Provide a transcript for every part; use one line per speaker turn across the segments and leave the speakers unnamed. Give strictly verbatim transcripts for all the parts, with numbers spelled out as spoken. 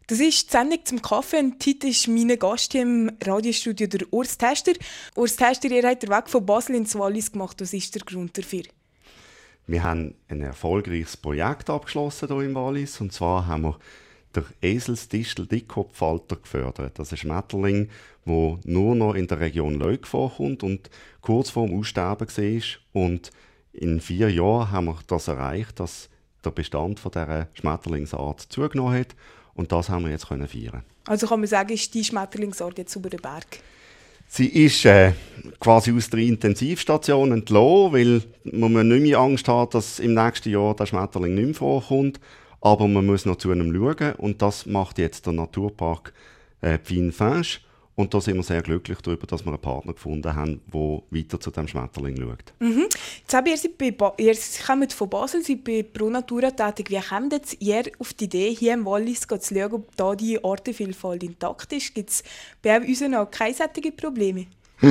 Das ist die Sendung zum Kaffee und heute ist mein Gast hier im Radiostudio der Urs Tester. Urs Tester, ihr habt den Weg von Basel ins Wallis gemacht. Was ist der Grund dafür?
Wir haben ein erfolgreiches Projekt abgeschlossen hier im Wallis. Und zwar haben wir den Eselsdistel-Dickkopffalter gefördert. Das ist ein Schmetterling, der nur noch in der Region Leuk vorkommt und kurz vor dem Aussterben war. Und in vier Jahren haben wir das erreicht, dass der Bestand von dieser Schmetterlingsart zugenommen hat. Und das haben wir jetzt können feiern.
Also kann man sagen, ist die Schmetterlingsart jetzt über den Berg?
Sie ist äh, quasi aus der Intensivstation entlassen, weil man nicht mehr Angst hat, dass im nächsten Jahr der Schmetterling nicht mehr vorkommt. Aber man muss noch zu einem schauen. Und das macht jetzt der Naturpark äh, Pfin-Finche. Und da sind wir sehr glücklich darüber, dass wir einen Partner gefunden haben, der weiter zu diesem Schmetterling schaut.
Mhm. Jetzt habt ihr, seid bei ba- ihr kommt von Basel, seid bei Pro Natura tätig. Wie kommt jetzt ihr auf die Idee, hier im Wallis zu schauen, ob da die Artenvielfalt intakt ist? Gibt es bei uns noch keine solchen Probleme?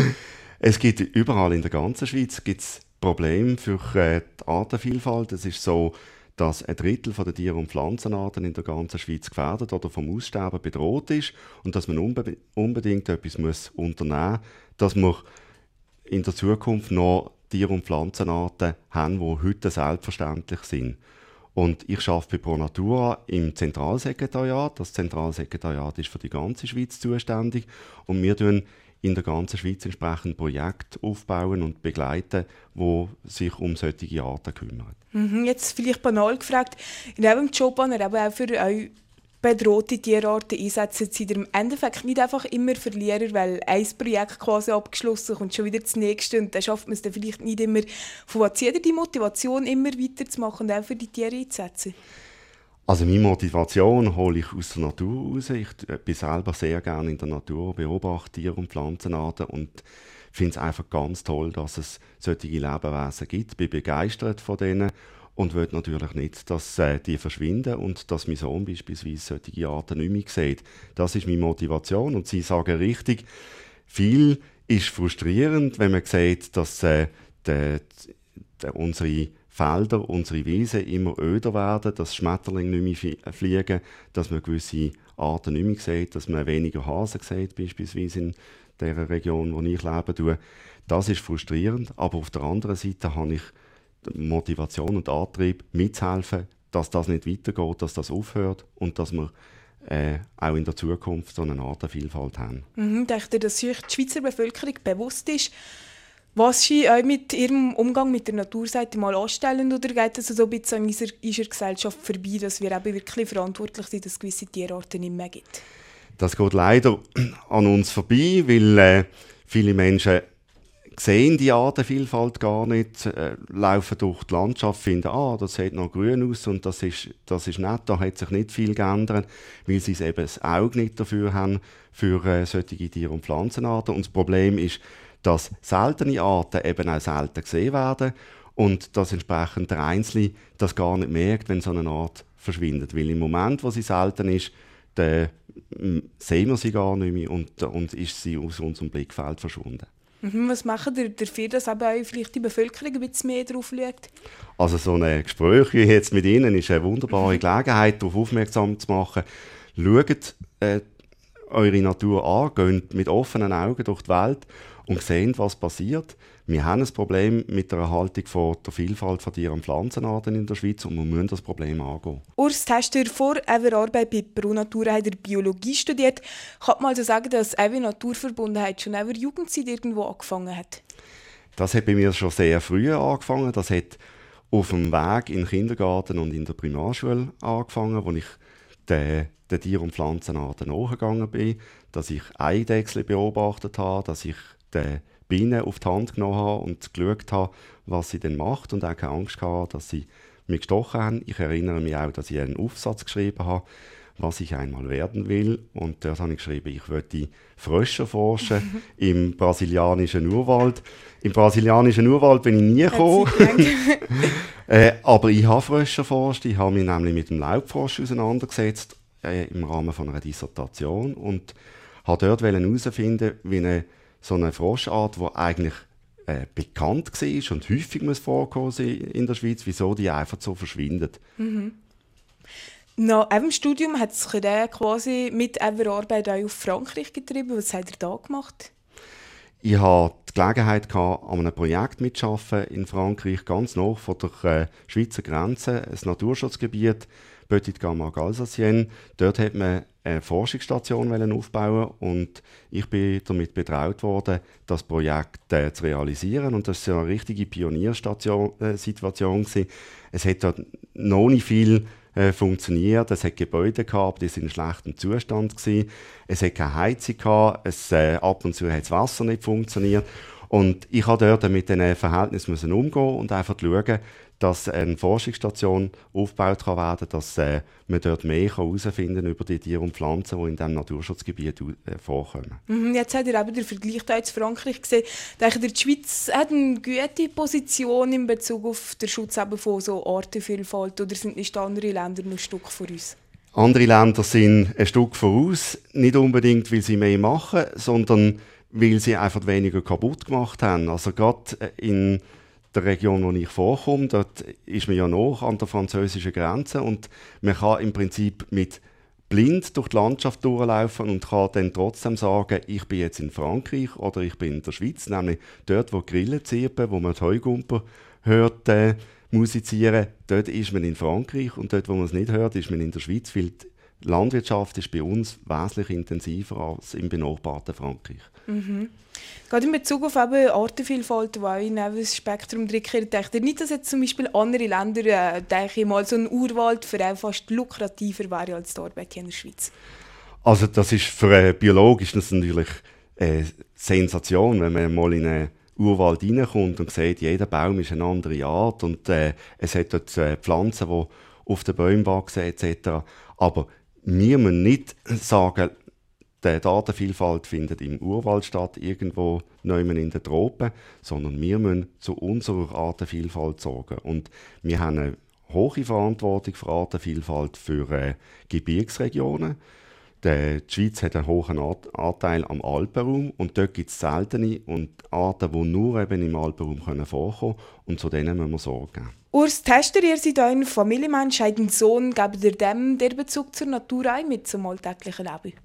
Es gibt überall in der ganzen Schweiz gibt's Probleme für äh, die Artenvielfalt. Es ist so, dass ein Drittel der Tier- und Pflanzenarten in der ganzen Schweiz gefährdet oder vom Aussterben bedroht ist und dass man unbe- unbedingt etwas muss unternehmen muss, dass wir in der Zukunft noch Tier- und Pflanzenarten haben, die heute selbstverständlich sind. Und ich arbeite bei Pro Natura im Zentralsekretariat. Das Zentralsekretariat ist für die ganze Schweiz zuständig und wir tun in der ganzen Schweiz entsprechend Projekte aufbauen und begleiten, die sich um solche Arten kümmern.
Mhm, jetzt vielleicht banal gefragt, in eurem Job, aber auch für euch bedrohte Tierarten einsetzen, seid ihr im Endeffekt nicht einfach immer Verlierer, weil ein Projekt quasi abgeschlossen kommt schon wieder das nächste und dann schafft man es dann vielleicht nicht immer. Von was zieht ihr die Motivation, immer weiterzumachen und auch für die Tiere einzusetzen?
Also meine Motivation hole ich aus der Natur raus. Ich bin selber sehr gerne in der Natur, beobachte Tier- und Pflanzenarten und finde es einfach ganz toll, dass es solche Lebewesen gibt. Ich bin begeistert von denen und will natürlich nicht, dass äh, die verschwinden und dass mein Sohn beispielsweise solche Arten nicht mehr sieht. Das ist meine Motivation und Sie sagen richtig, viel ist frustrierend, wenn man sieht, dass äh, die, die, unsere Felder, unsere Wiesen immer öder werden, dass Schmetterlinge nicht mehr fliegen, dass man gewisse Arten nicht mehr sieht, dass man weniger Hasen sieht, beispielsweise in der Region, wo ich lebe. Das ist frustrierend, aber auf der anderen Seite habe ich die Motivation und Antrieb, mitzuhelfen, dass das nicht weitergeht, dass das aufhört und dass wir äh, auch in der Zukunft so eine Artenvielfalt haben.
Mhm, denkt ihr, dass sich die Schweizer Bevölkerung bewusst ist, was Sie auch mit Ihrem Umgang mit der Naturseite mal anstellen, oder geht es so ein bisschen an unserer, unserer Gesellschaft vorbei, dass wir eben wirklich verantwortlich sind, dass es gewisse Tierarten nicht mehr gibt?
Das geht leider an uns vorbei, weil äh, viele Menschen sehen die Artenvielfalt gar nicht, äh, laufen durch die Landschaft, finden, ah, das sieht noch grün aus und das ist, das ist nett, da hat sich nicht viel geändert, weil sie eben das Auge nicht dafür haben, für äh, solche Tier- und Pflanzenarten. Und das Problem ist, dass seltene Arten eben auch selten gesehen werden und dass entsprechend der Einzelne das gar nicht merkt, wenn so eine Art verschwindet. Weil im Moment, wo sie selten ist, dann sehen wir sie gar nicht mehr und, und ist sie aus unserem Blickfeld verschwunden.
Mhm, was machen ihr dafür, dass eben auch vielleicht die Bevölkerung ein bisschen mehr drauf schaut?
Also so ein Gespräch wie jetzt mit Ihnen ist eine wunderbare Gelegenheit, darauf aufmerksam zu machen. Schaut äh, eure Natur an, geht mit offenen Augen durch die Welt und sehen, was passiert. Wir haben ein Problem mit der Erhaltung von der Vielfalt von Tier- und Pflanzenarten in der Schweiz und wir müssen das Problem angehen.
Urs Tester, vor eurer Arbeit bei Pro Natura hat er Biologie studiert. Kann man also sagen, dass eure Naturverbundenheit schon in eurer Jugendzeit irgendwo angefangen hat?
Das hat bei mir schon sehr früh angefangen. Das hat auf dem Weg in den Kindergarten und in der Primarschule angefangen, wo ich den, den Tier- und Pflanzenarten nachgegangen bin, dass ich Eidechsel beobachtet habe, dass ich den Bienen auf die Hand genommen habe und geschaut habe, was sie denn macht und auch keine Angst hatte, dass sie mich gestochen haben. Ich erinnere mich auch, dass ich einen Aufsatz geschrieben habe, was ich einmal werden will. Und dort habe ich geschrieben, ich möchte Frösche forschen im brasilianischen Urwald. Im brasilianischen Urwald bin ich nie gekommen. äh, aber ich habe Frösche erforscht. Ich habe mich nämlich mit dem Laubfrosch auseinandergesetzt äh, im Rahmen von einer Dissertation und habe dort herausfinden, wie eine so eine Froschart, die eigentlich äh, bekannt war und häufig muss vorkommen in der Schweiz, wieso die einfach so verschwindet.
Mhm. Nach dem Studium hat sich dann quasi mit eurer Arbeit auch auf Frankreich getrieben. Was habt ihr da gemacht?
Ich hatte die Gelegenheit, an einem Projekt mitzuarbeiten in Frankreich, ganz nah von der äh, Schweizer Grenze, ein Naturschutzgebiet, Petit Camargue Alsacienne. Dort hat man eine Forschungsstation aufbauen und ich bin damit betraut worden, das Projekt äh, zu realisieren. Und das war eine richtige Pioniersituation. Äh, es hat dort noch nicht viel äh, funktioniert. Es hat Gebäude gehabt, die sind in schlechtem Zustand gewesen. Es hat keine Heizung gehabt. Es, äh, ab und zu hat das Wasser nicht funktioniert. Und ich musste dort mit diesen Verhältnissen umgehen und einfach schauen, dass eine Forschungsstation aufgebaut kann werden, dass äh, man dort mehr herausfinden kann über die Tiere und Pflanzen, die in diesem Naturschutzgebiet äh, vorkommen.
Mhm, jetzt habt ihr eben den Vergleich da zu Frankreich gesehen. Denke, die Schweiz hat eine gute Position in Bezug auf den Schutz eben von so Artenvielfalt, oder sind nicht andere Länder noch ein Stück vor uns?
Andere Länder sind ein Stück voraus, nicht unbedingt, weil sie mehr machen, sondern weil sie einfach weniger kaputt gemacht haben. Also gerade in der Region, wo ich vorkomme, dort ist man ja noch an der französischen Grenze und man kann im Prinzip mit blind durch die Landschaft durchlaufen und kann dann trotzdem sagen, ich bin jetzt in Frankreich oder ich bin in der Schweiz, nämlich dort, wo die Grillen zirpen, wo man die Heugumper hört äh, musizieren, dort ist man in Frankreich und dort, wo man es nicht hört, ist man in der Schweiz, weil die Landwirtschaft ist bei uns wesentlich intensiver als im benachbarten Frankreich.
Mhm. Gerade in Bezug auf eben Artenvielfalt, die auch in das Spektrum drin denkt ihr nicht, dass jetzt zum Beispiel andere Länder, äh, denke ich mal, so ein Urwald für auch fast lukrativer wäre als die Arbeit hier in der Schweiz?
Also das ist für äh, biologisch das natürlich eine Sensation, wenn man mal in einen Urwald reinkommt und sieht, jeder Baum ist eine andere Art und äh, es hat dort äh, Pflanzen, die auf den Bäumen wachsen et cetera. Aber wir müssen nicht sagen, die Artenvielfalt findet im Urwald statt, irgendwo nirgends in den Tropen, sondern wir müssen zu unserer Artenvielfalt sorgen. Und wir haben eine hohe Verantwortung für Artenvielfalt für äh, Gebirgsregionen. Die Schweiz hat einen hohen Anteil am Alpenraum und dort gibt es seltene und Arten, die nur eben im Alpenraum vorkommen können. Und zu denen müssen wir Sorge geben.
Urs Tester, ihr seid ein Familienmensch, habt einen Sohn, gebt ihr dem den Bezug zur Natur ein mit zum alltäglichen Leben?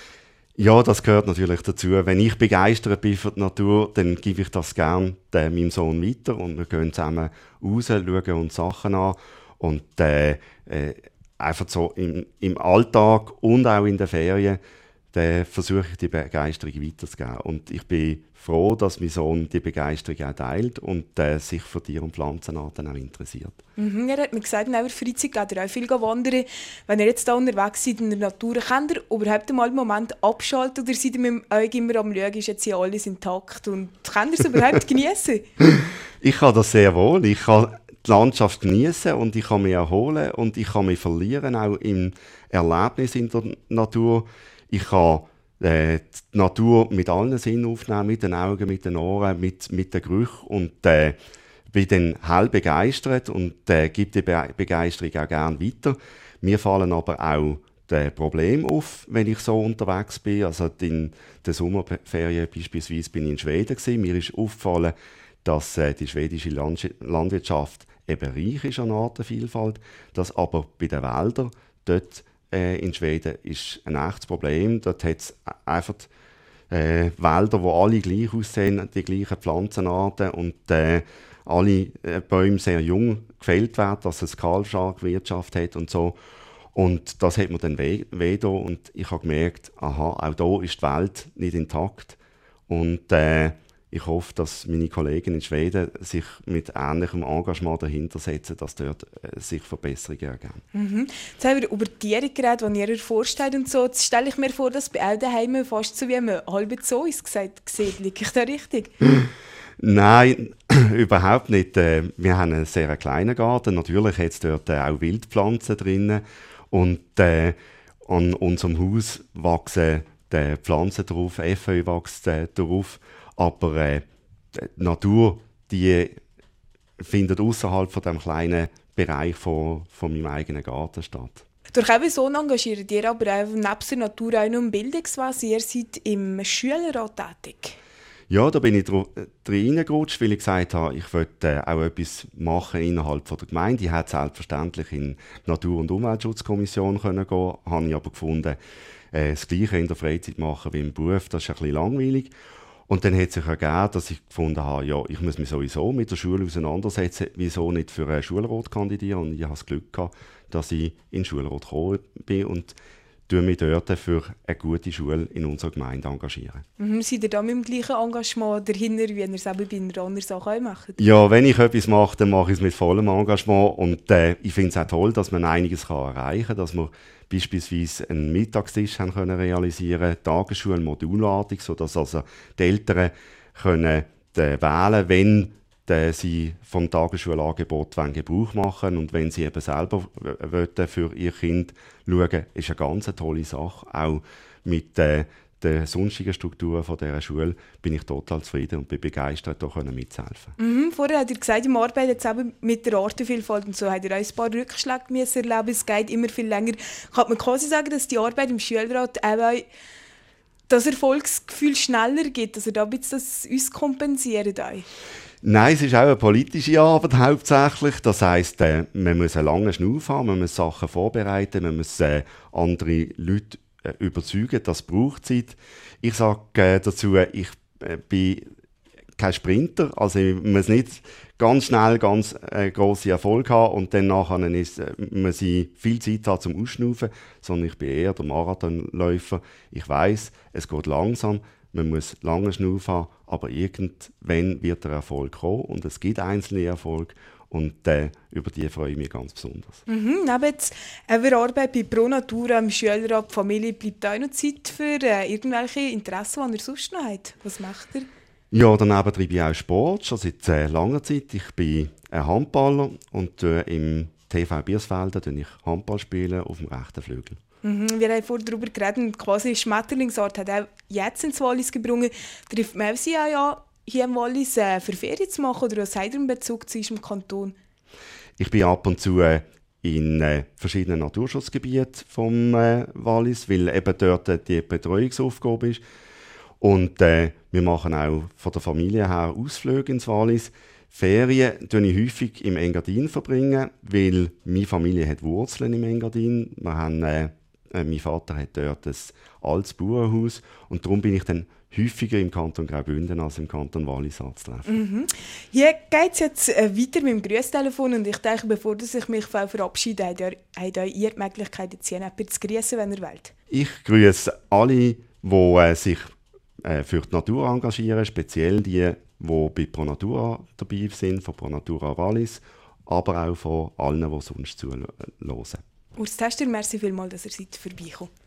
Ja, das gehört natürlich dazu. Wenn ich begeistert bin für die Natur, dann gebe ich das gerne äh, meinem Sohn weiter und wir gehen zusammen raus, schauen uns Sachen an und äh, äh, einfach so im, im Alltag und auch in den Ferien äh, versuche ich die Begeisterung weiterzugeben. Und ich bin froh, dass mein Sohn die Begeisterung auch teilt und äh, sich für Tier- und Pflanzenarten auch interessiert.
Mhm, er hat mir gesagt, in eurer Freizeit geht er auch viel wandern. Wenn ihr jetzt hier unterwegs seid in der Natur, könnt ihr überhaupt mal einen Moment abschalten oder seid ihr mit dem Auge immer am Schauen, ist jetzt hier alles intakt und könnt ihr es überhaupt genießen?
Ich kann das sehr wohl. Ich kann die Landschaft genießen und ich kann mich erholen und ich kann mich verlieren, auch im Erlebnis in der Natur. Ich kann äh, die Natur mit allen Sinnen aufnehmen, mit den Augen, mit den Ohren, mit, mit den Gerüchen und äh, bin dann hell begeistert und äh, gebe die Be- Begeisterung auch gerne weiter. Mir fallen aber auch die Probleme auf, wenn ich so unterwegs bin. Also in den Sommerferien beispielsweise bin ich in Schweden gewesen. Mir ist aufgefallen, dass äh, die schwedische Landsch- Landwirtschaft eben reich ist an Artenvielfalt, dass aber bei den Wäldern dort äh, in Schweden ist ein echtes Problem. Dort hat es einfach äh, Wälder, die alle gleich aussehen, die gleichen Pflanzenarten und äh, alle äh, Bäume sehr jung gefällt werden, dass es Kahlschlagwirtschaft hat und so. Und das hat mir dann weh, weh da und ich habe gemerkt, aha, auch da ist die Welt nicht intakt. Und äh, ich hoffe, dass meine Kollegen in Schweden sich mit ähnlichem Engagement dahinter setzen, dass dort äh, sich Verbesserungen ergeben.
Mhm. Jetzt haben wir über Tiere geredet, die ihr vorstellt und so. Jetzt stelle ich mir vor, dass bei all daheim fast so wie ein halbes Zoo ist gesagt sieht. Liege ich da richtig?
Nein, überhaupt nicht. Wir haben einen sehr kleinen Garten. Natürlich hat es dort auch Wildpflanzen drin. Und äh, an unserem Haus wachsen die Pflanzen drauf, Efeu wächst äh, drauf. Aber äh, die Natur die findet außerhalb von dem kleinen Bereich von, von meinem eigenen Garten statt.
Durch eben so engagiert ihr aber auch neben der Natur auch noch im Bildungswesen. Ihr seid im Schülerrat tätig.
Ja, da bin ich dr- reingerutscht, weil ich gesagt habe, ich wollte äh, auch etwas machen innerhalb von der Gemeinde. Ich hätte selbstverständlich in die Natur- und Umweltschutzkommission können gehen, habe ich aber gefunden, äh, das Gleiche in der Freizeit machen wie im Beruf, das ist ein bisschen langweilig. Und dann hat sich ergeben, dass ich gefunden habe, ja, ich muss mich sowieso mit der Schule auseinandersetzen, wieso nicht für einen Schulrat kandidieren. Und ich habe das Glück gehabt, dass ich in den Schulrat gekommen bin und tue mich dort für eine gute Schule in unserer Gemeinde engagieren.
Mhm, seid ihr da mit dem gleichen Engagement dahinter, wie ihr es eben bei einer anderen Sache auch macht?
Ja, wenn ich etwas mache, dann mache ich es mit vollem Engagement. Und äh, ich finde es auch toll, dass man einiges kann erreichen kann, dass wir beispielsweise einen Mittagstisch haben können realisieren, Tagesschule modulartig, sodass also die Eltern können äh, wählen, wenn äh, sie vom Tagesschulangebot wollen Gebrauch machen und wenn sie eben selber w- wollen für ihr Kind schauen, ist eine ganz tolle Sache. Auch mit äh, der sonstigen Struktur von dieser Schule bin ich total zufrieden und bin begeistert, hier mitzuhelfen.
Mhm, vorher habt ihr gesagt, im Arbeit jetzt eben mit der Artenvielfalt und so, habt ihr auch ein paar Rückschläge müssen erleben, es geht immer viel länger. Kann man quasi sagen, dass die Arbeit im Schulrat eben auch das Erfolgsgefühl schneller gibt, dass ihr da ein bisschen das uns kompensiert auch?
Nein, es ist auch eine politische Arbeit hauptsächlich. Das heisst, äh, man muss einen langen Schnauf haben, man muss Sachen vorbereiten, man muss äh, andere Leute äh, überzeugen, das braucht Zeit. Ich sage äh, dazu, ich äh, bin kein Sprinter, also ich muss nicht ganz schnell ganz äh, grosse Erfolg haben und dann nachher ist, äh, muss ich viel Zeit haben zum Ausschnaufen, sondern ich bin eher der Marathonläufer. Ich weiss, es geht langsam, man muss lange Schnauf haben, aber irgendwann wird der Erfolg kommen und es gibt einzelne Erfolge und äh, über die freue ich mich ganz besonders.
Mhm, neben jetzt eurer Arbeit bei Pro Natura im Schulrat, die Familie, bleibt auch noch Zeit für äh, irgendwelche Interessen, die ihr sonst noch habt? Was macht ihr?
Ja, daneben treibe ich auch Sport, schon seit äh, langer Zeit. Ich bin ein Handballer und äh, im T V Biersfelden spiele ich Handball spielen auf dem rechten Flügel.
Mhm, wir haben vorhin darüber geredet, und quasi Schmetterlingsart hat auch jetzt ins Wallis gebrungen. Trifft man sie auch ja, hier im Wallis äh, für Ferien zu machen oder was habt ihr einen Bezug zu unserem Kanton?
Ich bin ab und zu äh, in äh, verschiedenen Naturschutzgebieten vom äh, Wallis, weil eben dort äh, die Betreuungsaufgabe ist. Und äh, wir machen auch von der Familie her Ausflüge ins Wallis. Ferien verbringe ich häufig im Engadin, verbringen, weil meine Familie hat Wurzeln im Engadin. Wir haben, äh, äh, mein Vater hat dort ein altes Bauernhaus und darum bin ich dann häufiger im Kanton Graubünden als im Kanton Wallis anzutreffen.
Mhm. Hier geht es jetzt äh, weiter mit dem Grüßtelefon und ich denke, bevor dass ich mich verabschiede, habt ihr, habt ihr die Möglichkeit, jetzt hier jemanden zu grüßen, wenn ihr wollt.
Ich grüße alle, die äh, sich äh, für die Natur engagieren, speziell die, die bei Pro Natura dabei sind, von Pro Natura Wallis, aber auch von allen, die sonst zuhören.
Urs Tester, merci vielmals, dass ihr seid vorbeigekommen.